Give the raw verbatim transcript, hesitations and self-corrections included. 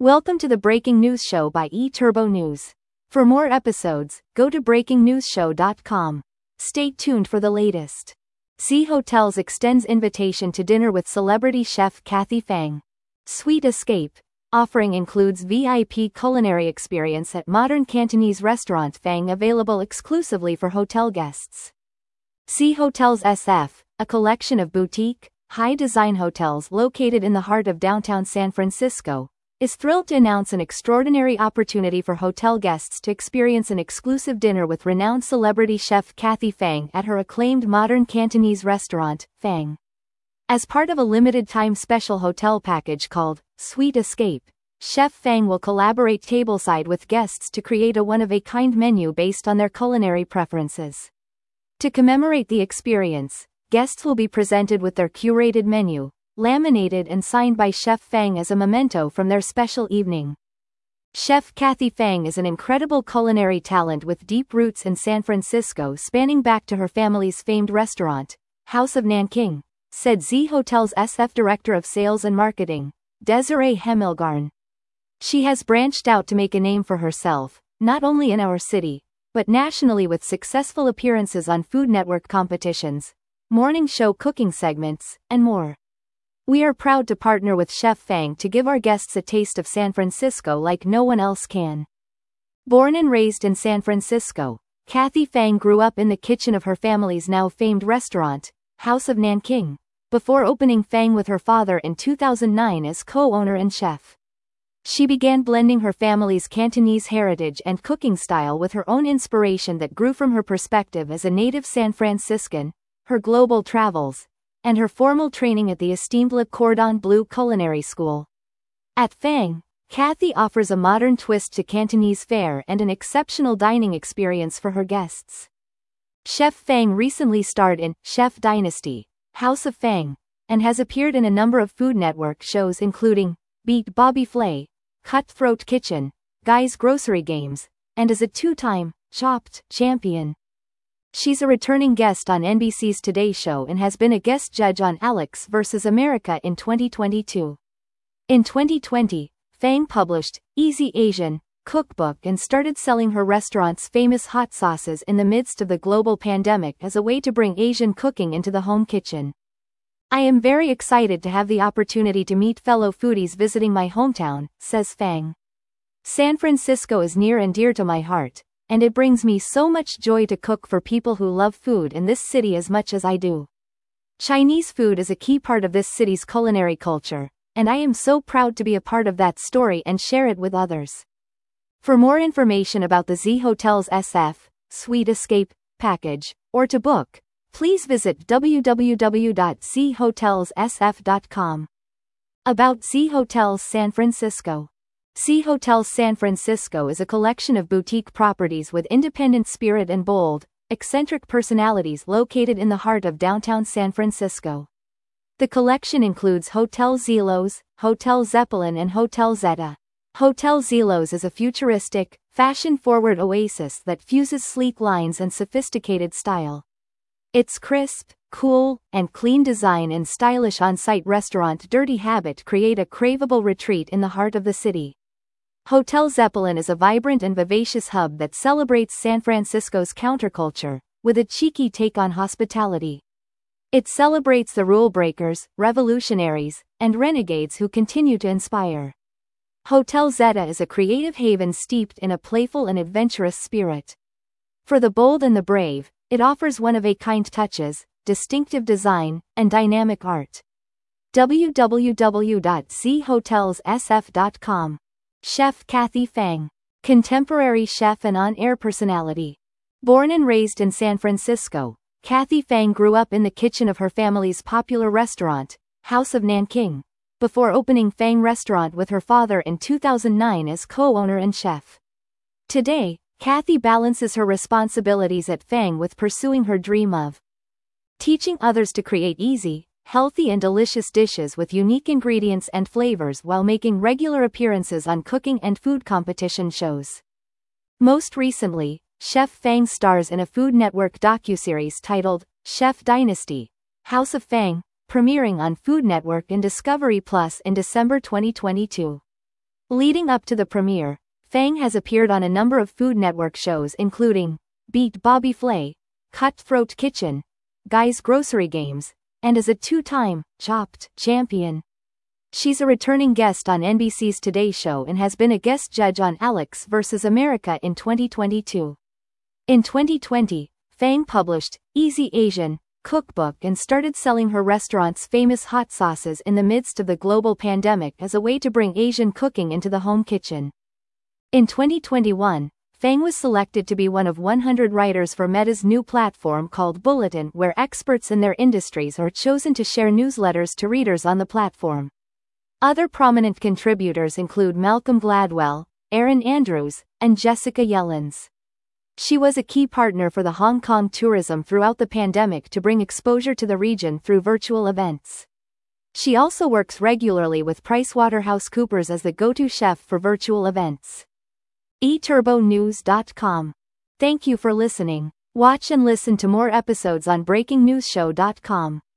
Welcome to the Breaking News Show by eTurbo News. For more episodes, go to breaking news show dot com. Stay tuned for the latest. Z Hotels extends invitation to dinner with celebrity chef Kathy Fang. Sweet Escape offering includes V I P culinary experience at modern Cantonese restaurant Fang, available exclusively for hotel guests. Z Hotels S F, a collection of boutique, high-design hotels located in the heart of downtown San Francisco, is thrilled to announce an extraordinary opportunity for hotel guests to experience an exclusive dinner with renowned celebrity chef Kathy Fang at her acclaimed modern Cantonese restaurant, Fang. As part of a limited-time special hotel package called Sweet Escape, Chef Fang will collaborate tableside with guests to create a one-of-a-kind menu based on their culinary preferences. To commemorate the experience, guests will be presented with their curated menu, laminated and signed by Chef Fang as a memento from their special evening. Chef Kathy Fang is an incredible culinary talent with deep roots in San Francisco spanning back to her family's famed restaurant, House of Nanking, said Z Hotels S F Director of Sales and Marketing, Desiree Hemmelgarn. She has branched out to make a name for herself, not only in our city, but nationally, with successful appearances on Food Network competitions, morning show cooking segments, and more. We are proud to partner with Chef Fang to give our guests a taste of San Francisco like no one else can. Born and raised in San Francisco, Kathy Fang grew up in the kitchen of her family's now famed restaurant, House of Nanking, before opening Fang with her father in two thousand nine as co-owner and chef. She began blending her family's Cantonese heritage and cooking style with her own inspiration that grew from her perspective as a native San Franciscan, her global travels, and her formal training at the esteemed Le Cordon Bleu Culinary School. At Fang, Kathy offers a modern twist to Cantonese fare and an exceptional dining experience for her guests. Chef Fang recently starred in Chef Dynasty, House of Fang, and has appeared in a number of Food Network shows including Beat Bobby Flay, Cutthroat Kitchen, Guy's Grocery Games, and is a two-time Chopped champion. She's a returning guest on N B C's Today Show and has been a guest judge on Alex versus America in twenty twenty-two. In twenty twenty, Fang published Easy Asian Cookbook and started selling her restaurant's famous hot sauces in the midst of the global pandemic as a way to bring Asian cooking into the home kitchen. I am very excited to have the opportunity to meet fellow foodies visiting my hometown, says Fang. San Francisco is near and dear to my heart, and it brings me so much joy to cook for people who love food in this city as much as I do. Chinese food is a key part of this city's culinary culture, and I am so proud to be a part of that story and share it with others. For more information about the Z Hotels S F Sweet Escape package, or to book, please visit w w w dot z hotels s f dot com. About Z Hotels San Francisco. Z Hotels San Francisco is a collection of boutique properties with independent spirit and bold, eccentric personalities located in the heart of downtown San Francisco. The collection includes Hotel Zelos, Hotel Zeppelin and Hotel Zeta. Hotel Zelos is a futuristic, fashion-forward oasis that fuses sleek lines and sophisticated style. Its crisp, cool, and clean design and stylish on-site restaurant Dirty Habit create a craveable retreat in the heart of the city. Hotel Zeppelin is a vibrant and vivacious hub that celebrates San Francisco's counterculture, with a cheeky take on hospitality. It celebrates the rule breakers, revolutionaries, and renegades who continue to inspire. Hotel Zeta is a creative haven steeped in a playful and adventurous spirit. For the bold and the brave, it offers one-of-a-kind touches, distinctive design, and dynamic art. w w w dot z hotels s f dot com. Chef Kathy Fang. Contemporary chef and on-air personality. Born and raised in San Francisco, Kathy Fang grew up in the kitchen of her family's popular restaurant, House of Nanking, before opening Fang Restaurant with her father in two thousand nine as co-owner and chef. Today, Kathy balances her responsibilities at Fang with pursuing her dream of teaching others to create easy, healthy and delicious dishes with unique ingredients and flavors while making regular appearances on cooking and food competition shows. Most recently, Chef Fang stars in a Food Network docuseries titled Chef Dynasty, House of Fang, premiering on Food Network and Discovery Plus in December twenty twenty-two. Leading up to the premiere, Fang has appeared on a number of Food Network shows including Beat Bobby Flay, Cutthroat Kitchen, Guy's Grocery Games, and is a two-time Chopped champion. She's a returning guest on N B C's Today Show and has been a guest judge on Alex versus America in twenty twenty-two. In twenty twenty, Fang published Easy Asian Cookbook and started selling her restaurant's famous hot sauces in the midst of the global pandemic as a way to bring Asian cooking into the home kitchen. In twenty twenty-one, Fang was selected to be one of one hundred writers for Meta's new platform called Bulletin, where experts in their industries are chosen to share newsletters to readers on the platform. Other prominent contributors include Malcolm Gladwell, Erin Andrews, and Jessica Yellens. She was a key partner for the Hong Kong tourism throughout the pandemic to bring exposure to the region through virtual events. She also works regularly with PricewaterhouseCoopers as the go-to chef for virtual events. e turbo news dot com. Thank you for listening. Watch and listen to more episodes on breaking news show dot com.